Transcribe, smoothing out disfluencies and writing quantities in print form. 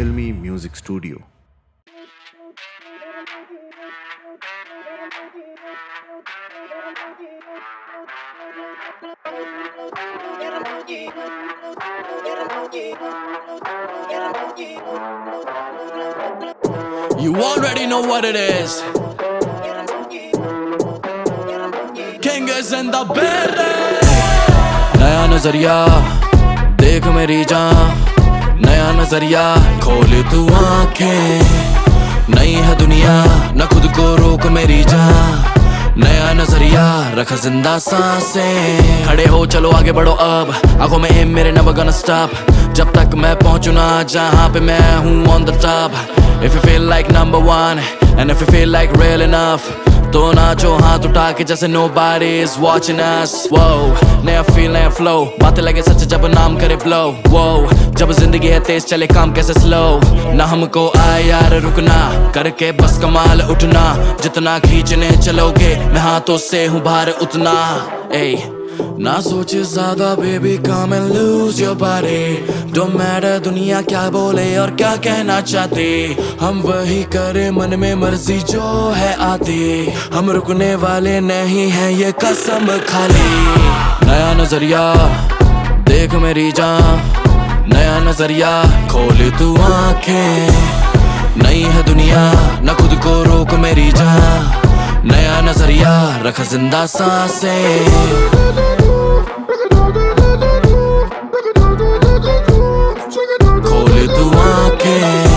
Realme Music Studio. You already know what it is. King is in the building. नया नजरिया देख मेरी जान, नया नजरिया खोल तू आंखें। नई है दुनिया न खुद को रोक मेरी जान, नया नजरिया रख जिंदा सांसें। खड़े हो चलो आगे बढ़ो अब, आंखों में एम मेरे never gonna stop, जब तक मैं पहुंचू ना जहां पे मैं हूं on the top. If you feel like number one and if you feel like real enough, तो नाचो हाथ उठा के जैसे nobody is watching us. Whoa, नया feel नया flow, बातें लगे सच जब नाम करे blow. Whoa, जब जिंदगी है तेज चले काम कैसे slow, ना हमको आए यार रुकना, करके बस कमाल उठना। जितना खींचने चलोगे मैं हाथों से हूँ भार उतना। Ay, ना सोच ज्यादा baby come and lose your body. Don't matter दुनिया क्या बोले और क्या कहना चाहते, हम वही करे मन में मर्जी जो है आती। हम रुकने वाले नहीं हैं ये कसम खाली। नया नजरिया देख मेरी जान, नया नजरिया खोल तू आंखें। नई है दुनिया न खुद को रोक मेरी जान, नया नजरिया रख जिंदा सांसें। खोल तू आंखें।